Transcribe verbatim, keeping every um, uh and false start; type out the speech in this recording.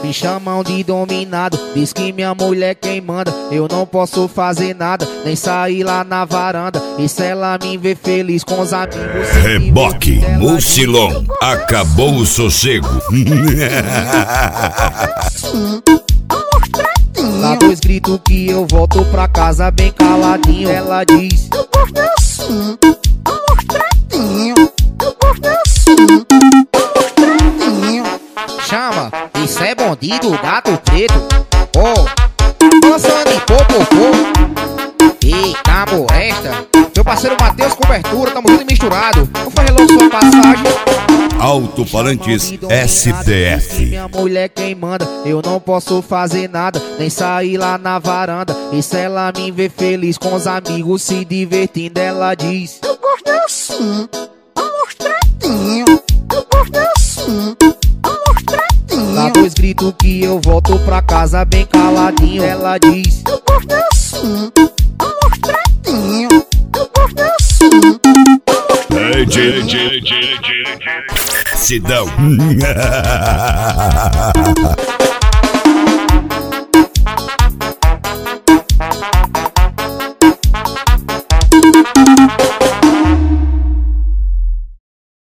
Me chamam de dominado, diz que minha mulher quem manda. Eu não posso fazer nada, nem sair lá na varanda. E se ela me ver feliz com os amigos, Reboque, Mucilon, acabou o sossego. Dá dois gritos que eu volto pra casa bem caladinho. Ela diz: eu gosto assim, amostradinho. Eu gosto assim, amostradinho. Chama, isso é bandido, gato preto. Oh, passando em popopô. Eita, molesta. Meu parceiro Matheus Cobertura, tamo tudo misturado. Não faz logo sua passagem. Alto-falantes S D F. Minha mulher quem manda, eu não posso fazer nada, nem sair lá na varanda. E se ela me ver feliz com os amigos se divertindo, ela diz: eu gosto assim, amostradinho. Eu gosto assim, amostradinho. Dá dois gritos que eu volto pra casa bem caladinho. Ela diz: eu gosto assim, amostradinho. Eu gosto assim. Hey, J, J, J, J, J. Sidão.